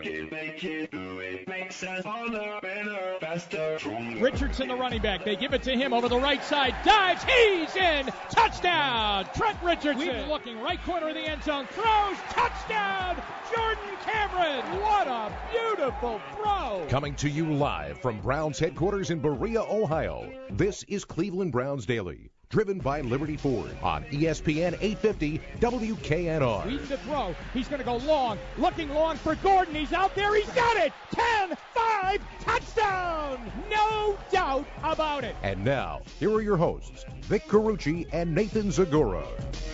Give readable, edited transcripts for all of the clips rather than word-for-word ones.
Richardson, the running back. They give it to him over the right side. Dives. He's in. Touchdown. Trent Richardson. Whedon looking right corner of the end zone. Throws. Touchdown. Jordan Cameron. What a beautiful throw. Coming to you live from Browns headquarters in Berea, Ohio. This is Cleveland Browns Daily, driven by Liberty Ford on ESPN 850 WKNR. Whedon to throw. He's going to go long. Looking long for Gordon. He's out there. He's got it. 10-5. Touchdown. No doubt about it. And now, here are your hosts, Vic Carucci and Nathan Zagora.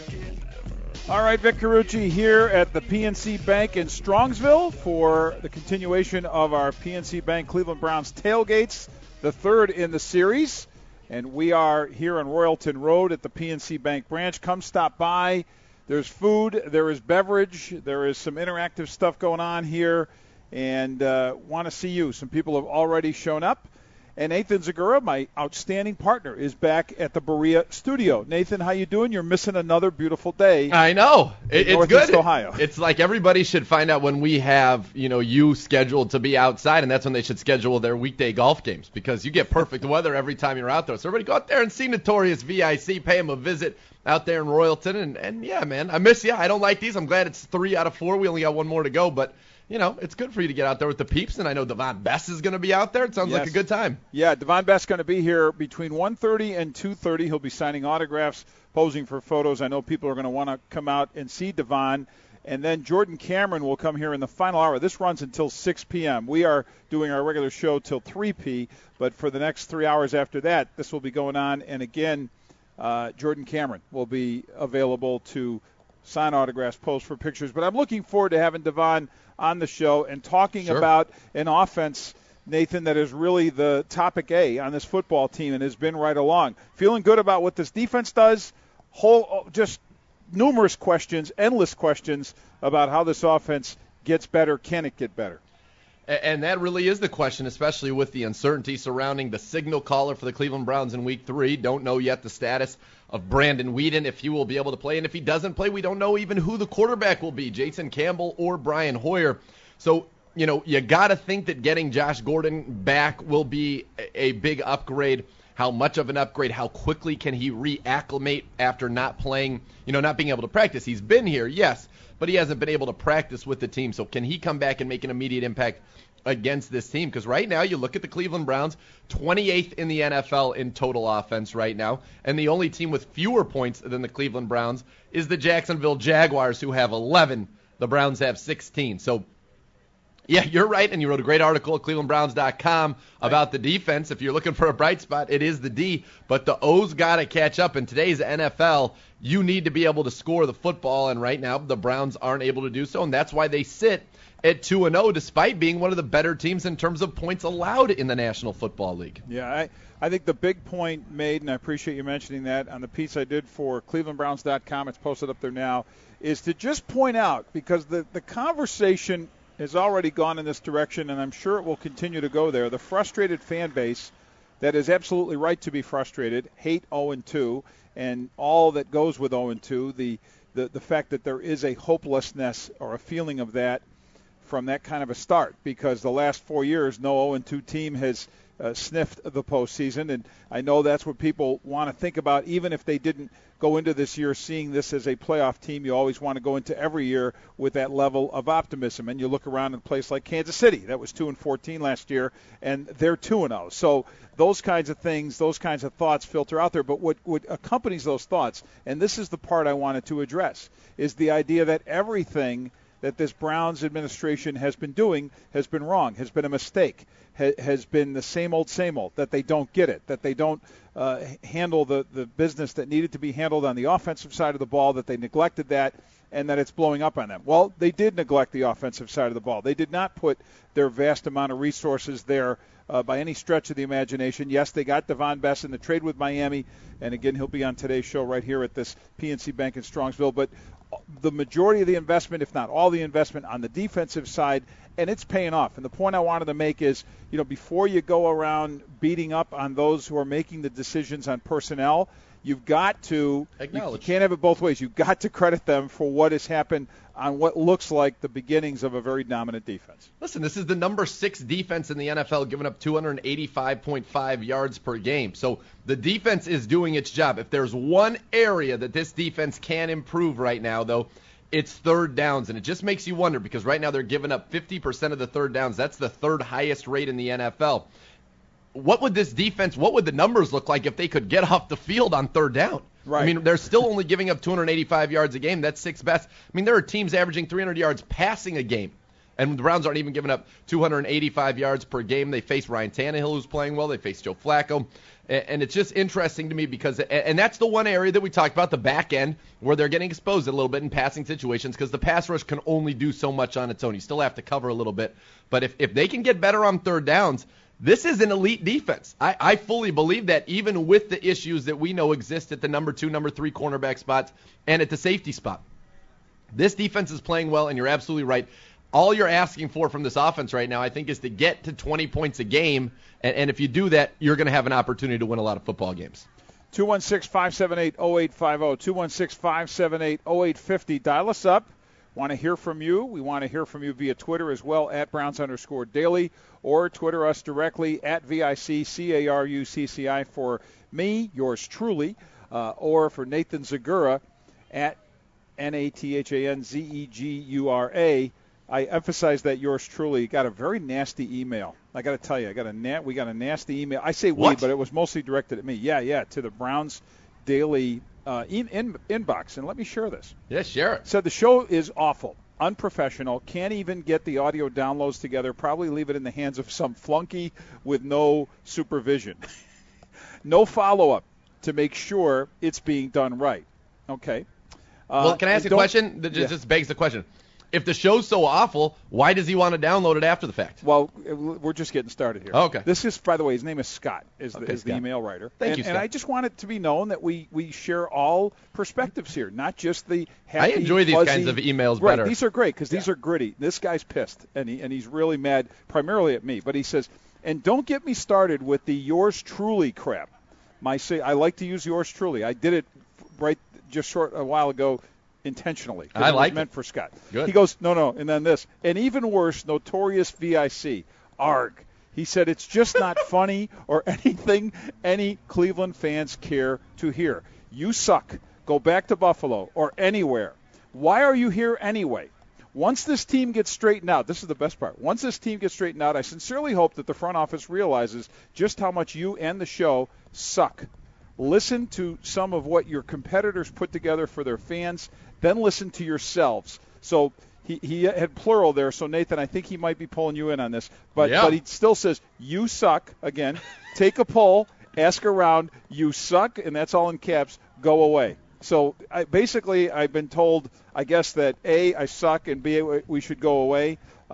All right, Vic Carucci here at the PNC Bank in Strongsville for the continuation of our PNC Bank Cleveland Browns tailgates, the third in the series. And we are here on Royalton Road at the PNC Bank branch. Come stop by. There's food, there is beverage, there is some interactive stuff going on here, and want to see you. Some people have already shown up. And Nathan Zagura, my outstanding partner, is back at the Berea studio. Nathan, how you doing? You're missing another beautiful day. I know. It's good. Ohio. It's like everybody should find out when we have, you scheduled to be outside, and that's when they should schedule their weekday golf games, because you get perfect weather every time you're out there. So everybody go out there and see Notorious VIC, pay him a visit out there in Royalton. And yeah, man, I miss you. I don't like these. I'm glad it's 3 out of 4. We only got one more to go, but it's good for you to get out there with the peeps, and I know Devon Best is going to be out there. It sounds like a good time. Yeah, Devon Best going to be here between 1:30 and 2:30. He'll be signing autographs, posing for photos. I know people are going to want to come out and see Devon. And then Jordan Cameron will come here in the final hour. This runs until 6 p.m. We are doing our regular show till 3 p., but for the next 3 hours after that, this will be going on. And again, Jordan Cameron will be available to sign autographs, pose for pictures. But I'm looking forward to having Devon on the show and talking about an offense, Nathan, that is really the topic A on this football team and has been right along. Feeling good about what this defense does. Just numerous questions, endless questions about how this offense gets better. Can it get better? And that really is the question, especially with the uncertainty surrounding the signal caller for the Cleveland Browns in Week 3. Don't know yet the status of Brandon Whedon, if he will be able to play. And if he doesn't play, we don't know even who the quarterback will be, Jason Campbell or Brian Hoyer. So, you got to think that getting Josh Gordon back will be a big upgrade. How much of an upgrade? How quickly can he reacclimate after not playing, not being able to practice? He's been here, yes, but he hasn't been able to practice with the team. So can he come back and make an immediate impact against this team? Because right now you look at the Cleveland Browns, 28th in the NFL in total offense right now, and the only team with fewer points than the Cleveland Browns is the Jacksonville Jaguars, who have 11. The Browns have 16. So yeah, you're right, and you wrote a great article at clevelandbrowns.com about the defense. If you're looking for a bright spot, it is the D, but the O's got to catch up. In today's NFL, you need to be able to score the football, and right now the Browns aren't able to do so, and that's why they sit at 2-0 despite being one of the better teams in terms of points allowed in the National Football League. Yeah, I think the big point made, and I appreciate you mentioning that, on the piece I did for clevelandbrowns.com, it's posted up there now, is to just point out, because the conversation has already gone in this direction, and I'm sure it will continue to go there. The frustrated fan base that is absolutely right to be frustrated, hate 0-2, and all that goes with 0-2, the fact that there is a hopelessness or a feeling of that from that kind of a start, because the last 4 years, no 0-2 team has sniffed the postseason, and I know that's what people want to think about. Even if they didn't go into this year seeing this as a playoff team, you always want to go into every year with that level of optimism. And you look around in a place like Kansas City, that was 2-14 last year, and they're 2-0. So those kinds of things, those kinds of thoughts filter out there. But what accompanies those thoughts, and this is the part I wanted to address, is the idea that everything that this Browns administration has been doing has been wrong, has been a mistake, has been the same old, that they don't get it, that they don't handle the business that needed to be handled on the offensive side of the ball, that they neglected that, and that it's blowing up on them. Well, they did neglect the offensive side of the ball. They did not put their vast amount of resources there by any stretch of the imagination. Yes, they got Devon Best in the trade with Miami, and again, he'll be on today's show right here at this PNC Bank in Strongsville, but the majority of the investment, if not all the investment, on the defensive side, and it's paying off. And the point I wanted to make is, before you go around beating up on those who are making the decisions on personnel, you've got to acknowledge. You can't have it both ways. You've got to credit them for what has happened on what looks like the beginnings of a very dominant defense. Listen, this is the number 6 defense in the NFL, giving up 285.5 yards per game. So the defense is doing its job. If there's one area that this defense can improve right now, though, it's third downs. And it just makes you wonder, because right now they're giving up 50% of the third downs. That's the third highest rate in the NFL. What would the numbers look like if they could get off the field on third down? Right. I mean, they're still only giving up 285 yards a game. That's 6th best. I mean, there are teams averaging 300 yards passing a game, and the Browns aren't even giving up 285 yards per game. They face Ryan Tannehill, who's playing well. They face Joe Flacco. And it's just interesting to me because, and that's the one area that we talked about, the back end, where they're getting exposed a little bit in passing situations, because the pass rush can only do so much on its own. You still have to cover a little bit. But if they can get better on third downs, this is an elite defense. I fully believe that, even with the issues that we know exist at the number 2, number 3 cornerback spots and at the safety spot. This defense is playing well, and you're absolutely right. All you're asking for from this offense right now, I think, is to get to 20 points a game, and if you do that, you're going to have an opportunity to win a lot of football games. 216-578-0850, 216-578-0850. Dial us up. Want to hear from you? We want to hear from you via Twitter as well, at Browns_Daily, or Twitter us directly at VICCARUCCI for me, yours truly, or for Nathan Zegura at NATHANZEGURA. I emphasize that yours truly got a very nasty email. I got to tell you, we got a nasty email. I say we, but it was mostly directed at me. Yeah, to the Browns Daily inbox. And let me share this. Yeah, share it. Said the show is awful, unprofessional, can't even get the audio downloads together, probably leave it in the hands of some flunky with no supervision. No follow-up to make sure it's being done right. Okay. Well, can I ask a question that just begs the question? If the show's so awful, why does he want to download it after the fact? Well, we're just getting started here. Oh, okay. This is, by the way, his name is Scott, is the email writer. Thank you, Scott. And I just want it to be known that we share all perspectives here, not just the happy, I enjoy these fuzzy, kinds of emails right, better. These are great because these are gritty. This guy's pissed, and he's really mad primarily at me. But he says, and don't get me started with the yours truly crap. I like to use yours truly. I did it a while ago intentionally. I like it. Meant for Scott. Good. He goes, no, and then this. And even worse, notorious VIC. Arg. He said it's just not funny or anything any Cleveland fans care to hear. You suck. Go back to Buffalo or anywhere. Why are you here anyway? Once this team gets straightened out, this is the best part. Once this team gets straightened out, I sincerely hope that the front office realizes just how much you and the show suck. Listen to some of what your competitors put together for their fans, then listen to yourselves. So he had plural there, so Nathan, I think he might be pulling you in on this. But he still says, you suck. Again, take a poll, ask around, you suck, and that's all in caps, go away. So I've been told, I guess, that A, I suck, and B, we should go away.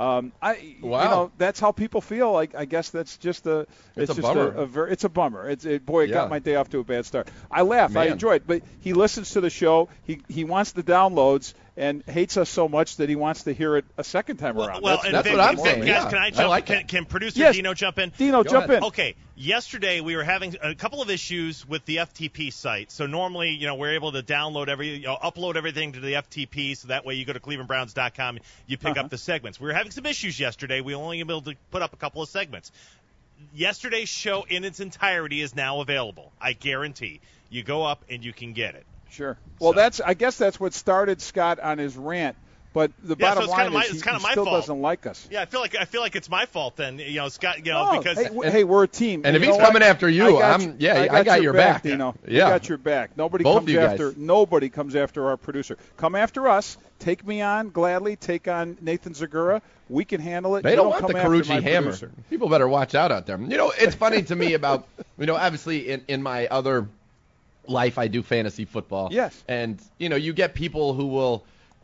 That's how people feel. I guess that's just a bummer. It's a bummer. It got my day off to a bad start. I laugh. Man. I enjoy it. But he listens to the show. He wants the downloads and hates us so much that he wants to hear it a second time around. Well, that's what I'm saying. Guys, can I jump? I like can producer Dino jump in? Dino, jump in. Okay. Yesterday we were having a couple of issues with the FTP site. So normally, we're able to download upload everything to the FTP, so that way you go to clevelandbrowns.com, you pick up the segments. We were having some issues yesterday. We were only able to put up a couple of segments. Yesterday's show in its entirety is now available. I guarantee. You go up and you can get it. Sure. Well, I guess that's what started Scott on his rant. But the bottom line is he still doesn't like us. Yeah, I feel like it's my fault then, Scott. Because hey, we're a team. And if he's coming after you, I got your back. Dino. Yeah, I got your back. Nobody comes after our producer. Come after us. Take me on gladly. Take on Nathan Zegura. We can handle it. They don't want the Carucci hammer. Producer. People better watch out there. It's funny to me about obviously in my other life I do fantasy football. Yes. And you get people who will.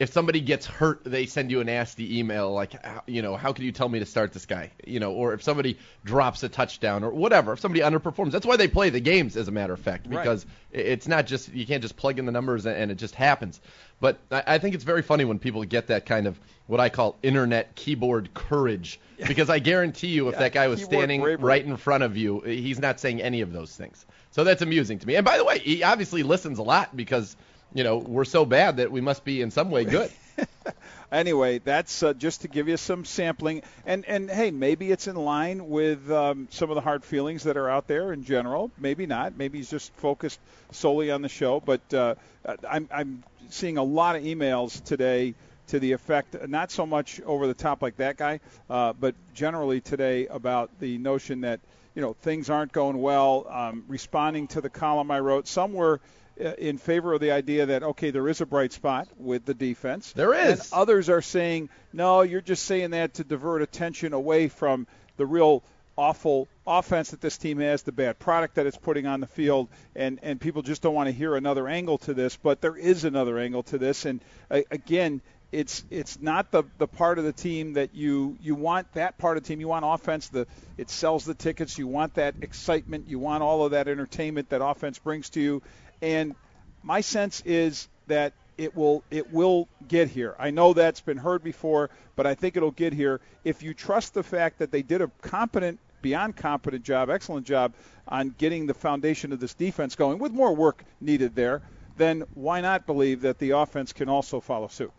if somebody gets hurt, they send you a nasty email like, how can you tell me to start this guy? Or if somebody drops a touchdown or whatever, if somebody underperforms. That's why they play the games, as a matter of fact, because it's not just, you can't just plug in the numbers and it just happens. But I think it's very funny when people get that kind of what I call internet keyboard courage, because I guarantee you if that guy was standing right in front of you, he's not saying any of those things. So that's amusing to me. And by the way, he obviously listens a lot because we're so bad that we must be in some way good. Anyway, that's just to give you some sampling. And hey, maybe it's in line with some of the hard feelings that are out there in general. Maybe not. Maybe he's just focused solely on the show. But I'm seeing a lot of emails today to the effect, not so much over the top like that guy, but generally today about the notion that, things aren't going well. Responding to the column I wrote, some were in favor of the idea that, okay, there is a bright spot with the defense. There is. And others are saying, no, you're just saying that to divert attention away from the real awful offense that this team has, the bad product that it's putting on the field, and people just don't want to hear another angle to this. But there is another angle to this. And, again, it's not the part of the team that you want. That part of the team, you want offense. It sells the tickets. You want that excitement. You want all of that entertainment that offense brings to you. And my sense is that it will get here. I know that's been heard before, but I think it'll get here if you trust the fact that they did a beyond competent job, excellent job on getting the foundation of this defense going with more work needed there. Then why not believe that the offense can also follow suit?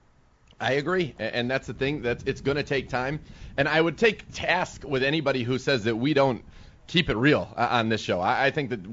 I agree, and that's the thing. It's going to take time. And I would take task with anybody who says that we don't keep it real on this show. I think that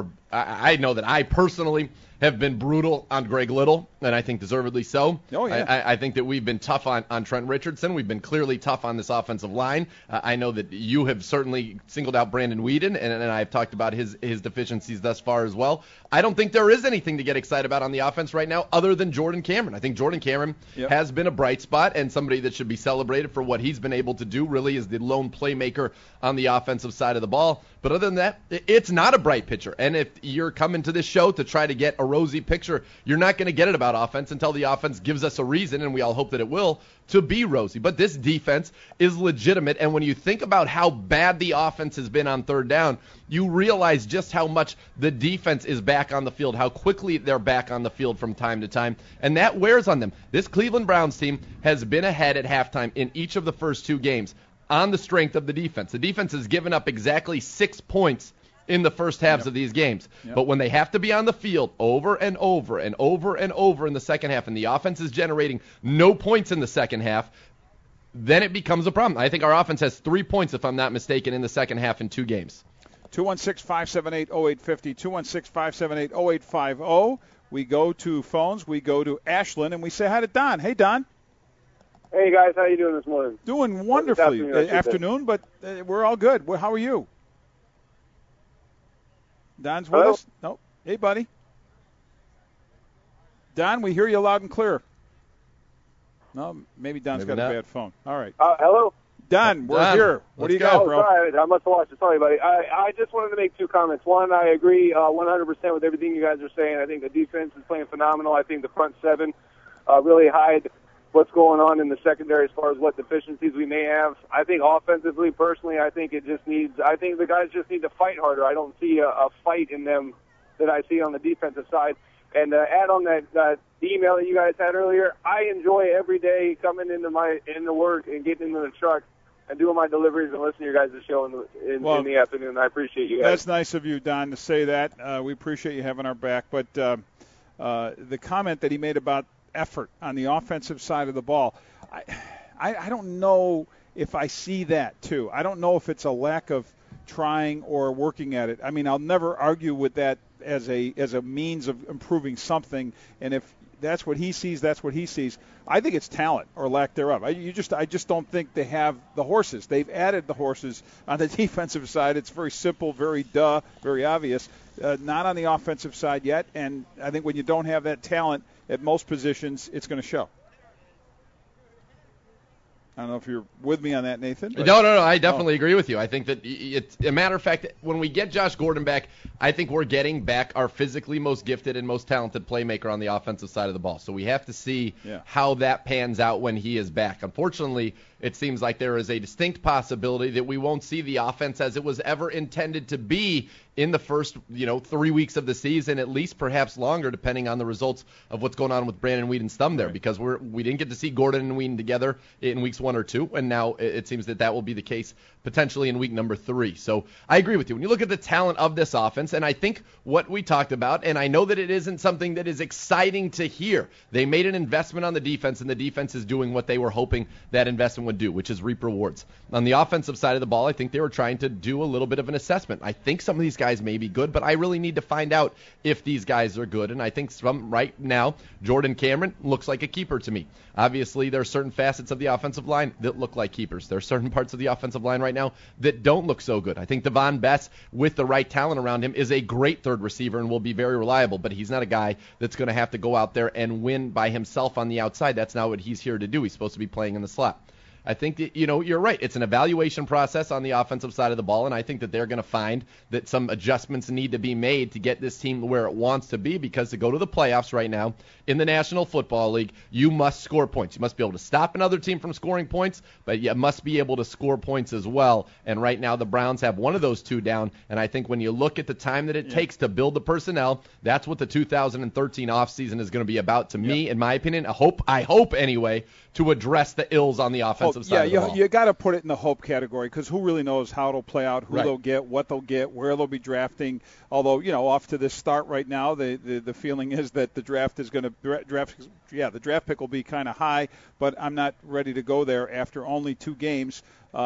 I know that I personally have been brutal on Greg Little, and I think deservedly so. Oh, yeah. I think that we've been tough on Trent Richardson. We've been clearly tough on this offensive line. I know that you have certainly singled out Brandon Weeden, and I've talked about his deficiencies thus far as well. I don't think there is anything to get excited about on the offense right now other than Jordan Cameron. I think Jordan Cameron has been a bright spot and somebody that should be celebrated for what he's been able to do, really is the lone playmaker on the offensive side of the ball. But other than that, it's not a bright picture. And if you're coming to this show to try to get a rosy picture, you're not going to get it about offense until the offense gives us a reason, and we all hope that it will, to be rosy. But this defense is legitimate, and when you think about how bad the offense has been on third down, you realize just how much the defense is back on the field, how quickly they're back on the field from time to time, and that wears on them. This Cleveland Browns team has been ahead at halftime in each of the first two games on the strength of the defense. The defense has given up exactly 6 points in the first halves of these games. But when they have to be on the field over and over and over and over in the second half, and the offense is generating no points in the second half, then it becomes a problem. I think our offense has 3 points, if I'm not mistaken, in the second half in 2 games. 216-578-0850, 216-578-0850. We go to phones. We go to Ashland, and we say hi to Don. Hey, Don. Hey, guys. How you doing this morning? Doing wonderfully. Afternoon, but we're all good. How are you? Don's with us? No. Hey, buddy. Don, we hear you loud and clear. No, maybe Don's got a bad phone. All right. Hello? Don, we're here. What do you got, bro? Sorry, I must have lost it. Sorry, buddy. I just wanted to make 2 comments. One, I agree 100% with everything you guys are saying. I think the defense is playing phenomenal. I think the front seven really hide what's going on in the secondary as far as what deficiencies we may have. I think offensively, personally, I think the guys just need to fight harder. I don't see a fight in them that I see on the defensive side. And add on that email that you guys had earlier, I enjoy every day coming into work and getting into the truck and doing my deliveries and listening to your guys' show in the afternoon. I appreciate you guys. That's nice of you, Don, to say that. We appreciate you having our back. But the comment that he made about effort on the offensive side of the ball, I don't know if I see that too. I don't know if it's a lack of trying or working at it. I mean, I'll never argue with that as a means of improving something, and if that's what he sees, that's what he sees. I think it's talent or lack thereof. I just don't think they have the horses. They've added the horses on the defensive side. It's very simple, very obvious. Not on the offensive side yet, and I think when you don't have that talent at most positions, it's going to show. I don't know if you're with me on that, Nathan. But... No. I definitely agree with you. I think that it's a matter of fact, when we get Josh Gordon back, I think we're getting back our physically most gifted and most talented playmaker on the offensive side of the ball. So we have to see how that pans out when he is back. Unfortunately, it seems like there is a distinct possibility that we won't see the offense as it was ever intended to be in the first, 3 weeks of the season, at least perhaps longer, depending on the results of what's going on with Brandon Weeden's thumb there, because we didn't get to see Gordon and Weeden together in weeks 1 or 2, and now it seems that will be the case potentially in week number 3. So I agree with you. When you look at the talent of this offense, and I think what we talked about, and I know that it isn't something that is exciting to hear, they made an investment on the defense, and the defense is doing what they were hoping that investment would do, which is reap rewards. On the offensive side of the ball, I think they were trying to do a little bit of an assessment. I think some of these guys may be good, but I really need to find out if these guys are good, and I think right now, Jordan Cameron looks like a keeper to me. Obviously, there are certain facets of the offensive line that look like keepers. There are certain parts of the offensive line right now that don't look so good. I think Devon Bess, with the right talent around him, is a great third receiver and will be very reliable, but he's not a guy that's going to have to go out there and win by himself on the outside. That's not what he's here to do. He's supposed to be playing in the slot. I think that, you're right. It's an evaluation process on the offensive side of the ball, and I think that they're going to find that some adjustments need to be made to get this team where it wants to be, because to go to the playoffs right now in the National Football League, you must score points. You must be able to stop another team from scoring points, but you must be able to score points as well. And right now the Browns have one of those two down, and I think when you look at the time that it takes to build the personnel, that's what the 2013 offseason is going to be about to me, in my opinion. I hope anyway, to address the ills on the offensive side of the ball. You got to put it in the hope category, because who really knows how it'll play out, who they'll get, what they'll get, where they'll be drafting. Although, off to this start right now, the feeling is that the draft is going to the draft pick will be kind of high, but I'm not ready to go there after only 2 games.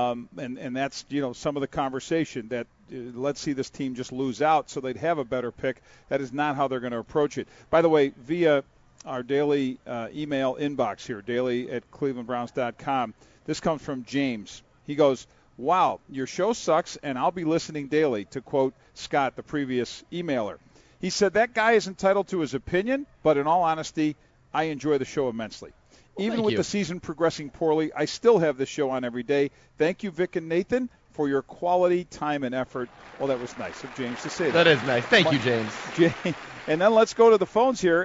And that's, some of the conversation that let's see this team just lose out so they'd have a better pick. That is not how they're going to approach it. By the way, via our daily email inbox here, daily@clevelandbrowns.com. This comes from James. He goes, "Wow, your show sucks, and I'll be listening daily," to quote Scott, the previous emailer. He said, "That guy is entitled to his opinion, but in all honesty, I enjoy the show immensely. Even with the season progressing poorly, I still have this show on every day. Thank you, Vic and Nathan, for your quality time and effort." Well, that was nice of James to say that. That is nice. Thank you, James. And then let's go to the phones here,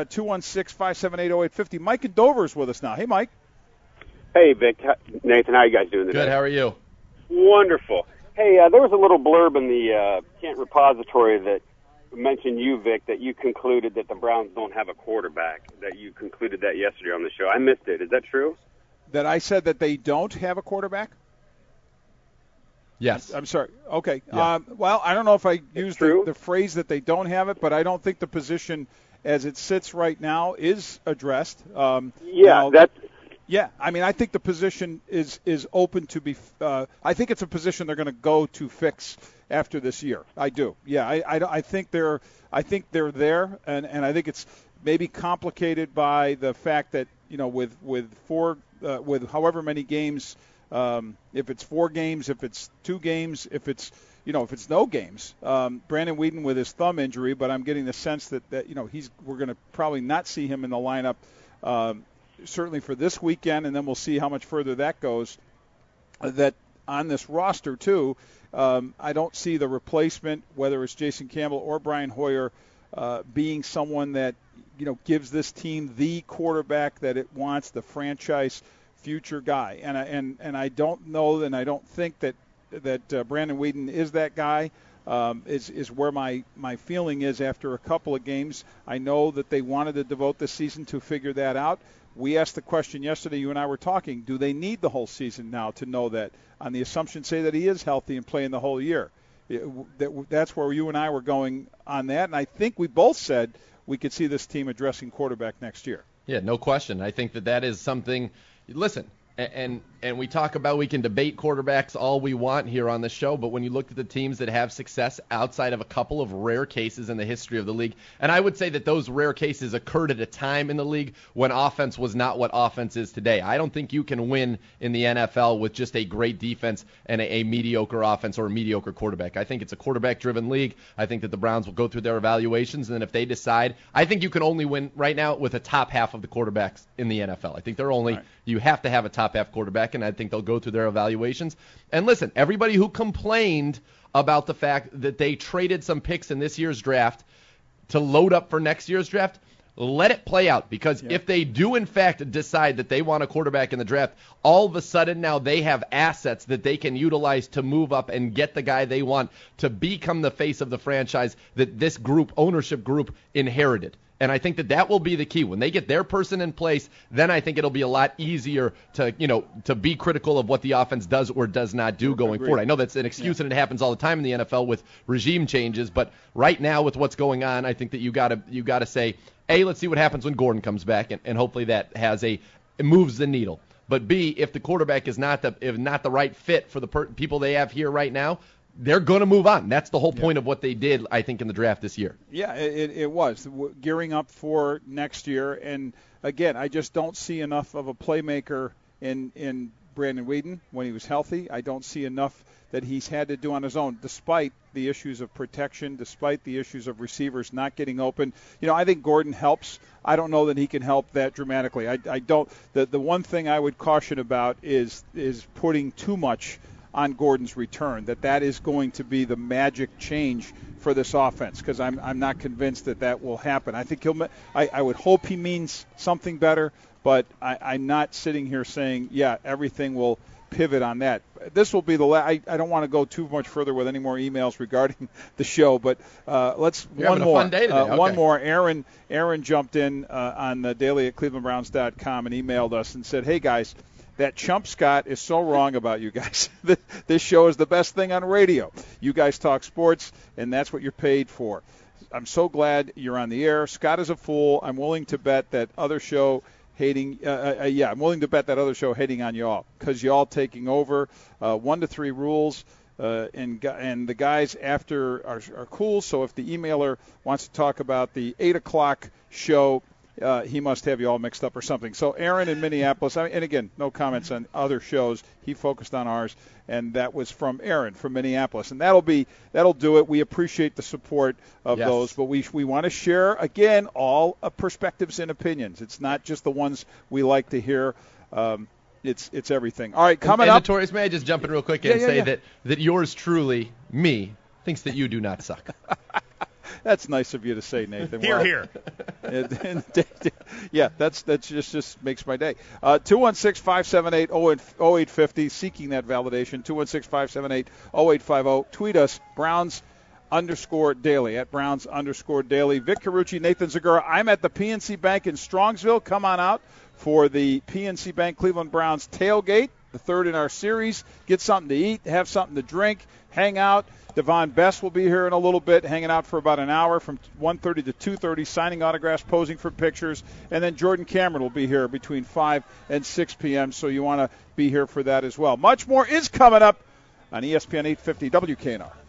216-578-0850. Mike in Dover is with us now. Hey, Mike. Hey, Vic. Nathan, how are you guys doing today? Good. How are you? Wonderful. Hey, there was a little blurb in the Kent repository that mentioned you, Vic, that you concluded that the Browns don't have a quarterback, that you concluded that yesterday on the show. I missed it. Is that true? That I said that they don't have a quarterback? Yes. I'm sorry. Okay. Yeah. Well, I don't know if I used the phrase that they don't have it, but I don't think the position as it sits right now is addressed. Yeah, I mean, I think the position is open to be. I think it's a position they're going to go to fix after this year. I do. Yeah, I think they're there, and I think it's maybe complicated by the fact that with however many games. If it's 4 games, if it's 2 games, if it's no games, Brandon Weeden with his thumb injury, but I'm getting the sense that we're going to probably not see him in the lineup, certainly for this weekend, and then we'll see how much further that goes. That on this roster too, I don't see the replacement, whether it's Jason Campbell or Brian Hoyer, being someone that gives this team the quarterback that it wants, the franchise future guy, and I don't know, and I don't think that Brandon Weeden is that guy. Is where my feeling is after a couple of games. I know that they wanted to devote the season to figure that out. We asked the question yesterday. You and I were talking. Do they need the whole season now to know that? On the assumption, say that he is healthy and playing the whole year. That's where you and I were going on that, and I think we both said we could see this team addressing quarterback next year. Yeah, no question. I think that is something. Listen, and we talk about, we can debate quarterbacks all we want here on the show, but when you look at the teams that have success outside of a couple of rare cases in the history of the league, and I would say that those rare cases occurred at a time in the league when offense was not what offense is today. I don't think you can win in the NFL with just a great defense and a mediocre offense or a mediocre quarterback. I think it's a quarterback-driven league. I think that the Browns will go through their evaluations, and then if they decide, I think you can only win right now with a top half of the quarterbacks in the NFL. I think you have to have a top top half quarterback, and I think they'll go through their evaluations. And listen, everybody who complained about the fact that they traded some picks in this year's draft to load up for next year's draft, let it play out, because if they do in fact decide that they want a quarterback in the draft, all of a sudden now they have assets that they can utilize to move up and get the guy they want to become the face of the franchise that this ownership group inherited. And I think that will be the key. When they get their person in place, then I think it'll be a lot easier to be critical of what the offense does or does not do going forward. I know that's an excuse and it happens all the time in the NFL with regime changes, but right now with what's going on, I think that you gotta say, A, let's see what happens when Gordon comes back, and hopefully that it moves the needle. But B, if the quarterback is not the right fit for the people they have here right now, they're going to move on. That's the whole point of what they did, I think, in the draft this year. Yeah, it was. Gearing up for next year. And, again, I just don't see enough of a playmaker in Brandon Weeden when he was healthy. I don't see enough that he's had to do on his own, despite the issues of protection, despite the issues of receivers not getting open. I think Gordon helps. I don't know that he can help that dramatically. I don't. The one thing I would caution about is putting too much on Gordon's return, that is going to be the magic change for this offense, because I'm not convinced that will happen. I think I would hope he means something better, but I'm not sitting here saying, everything will pivot on that. This will be the last. I don't want to go too much further with any more emails regarding the show, but let's one more. Fun day today. Okay. One more. Aaron jumped in on the daily at clevelandbrowns.com and emailed us and said, "Hey guys, that Chump Scott is so wrong about you guys. This show is the best thing on radio. You guys talk sports, and that's what you're paid for. I'm so glad you're on the air. Scott is a fool. I'm willing to bet that other show hating. I'm willing to bet that other show hating on y'all, because y'all taking over. 1 to 3 rules, and the guys after are cool. So if the emailer wants to talk about the 8 o'clock show, he must have you all mixed up or something." So Aaron in Minneapolis, and again, no comments on other shows. He focused on ours, and that was from Aaron from Minneapolis. And that'll do it. We appreciate the support of those, but we want to share, again, all perspectives and opinions. It's not just the ones we like to hear. It's everything. All right, coming up. Notorious, may I just jump in real quick and say that yours truly, me, thinks that you do not suck. That's nice of you to say, Nathan. Here. Yeah, that's just makes my day. 216-578-0850, seeking that validation. 216-578-0850. Tweet us, Browns_Daily, at Browns_Daily. Vic Carucci, Nathan Zagura. I'm at the PNC Bank in Strongsville. Come on out for the PNC Bank Cleveland Browns tailgate, the third in our series. Get something to eat, have something to drink, hang out. Devon Best will be here in a little bit, hanging out for about an hour from 1:30 to 2:30, signing autographs, posing for pictures. And then Jordan Cameron will be here between 5 and 6 p.m., so you want to be here for that as well. Much more is coming up on ESPN 850 WKNR.